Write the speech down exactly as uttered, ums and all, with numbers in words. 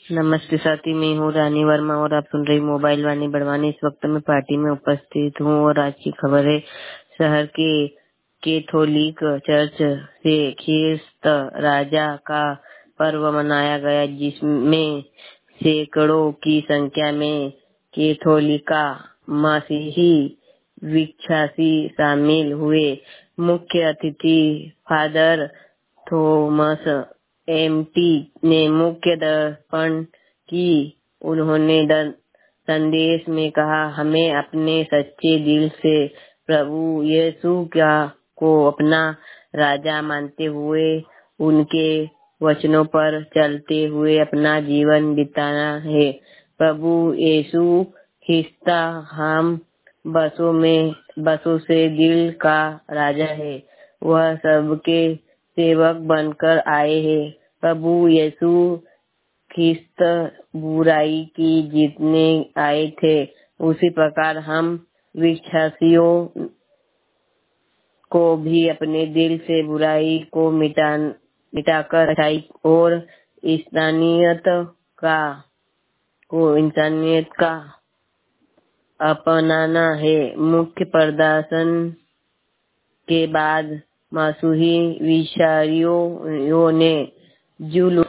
नमस्ते साथी, मैं हूँ रानी वर्मा और आप सुन रही मोबाइल वाणी बड़वानी। इस वक्त मैं पार्टी में उपस्थित हूँ और आज की खबर है। शहर के कैथोलिक चर्च से ख्रिस्त राजा का पर्व मनाया गया, जिसमें सैकड़ों की संख्या में कैथोलिका मसीही विश्वासी शामिल हुए। मुख्य अतिथि फादर थॉमस एमटी ने मुख्य दर्पण की। उन्होंने संदेश में कहा, हमें अपने सच्चे दिल से प्रभु यीशु का को अपना राजा मानते हुए उनके वचनों पर चलते हुए अपना जीवन बिताना है। प्रभु यीशु ख्रिस्ता हम बसों में बसों से दिल का राजा है। वह सबके सेवक बनकर आए हैं। प्रभु यीशु ख्रिस्त बुराई की जीतने आए थे। उसी प्रकार हम विश्वासियों को भी अपने दिल से बुराई को मिटा मिटाकर अच्छाई और इंसानियत का को इंसानियत का अपनाना है। मुख्य प्रदर्शन के बाद मसीही विचारियों ने जुलूस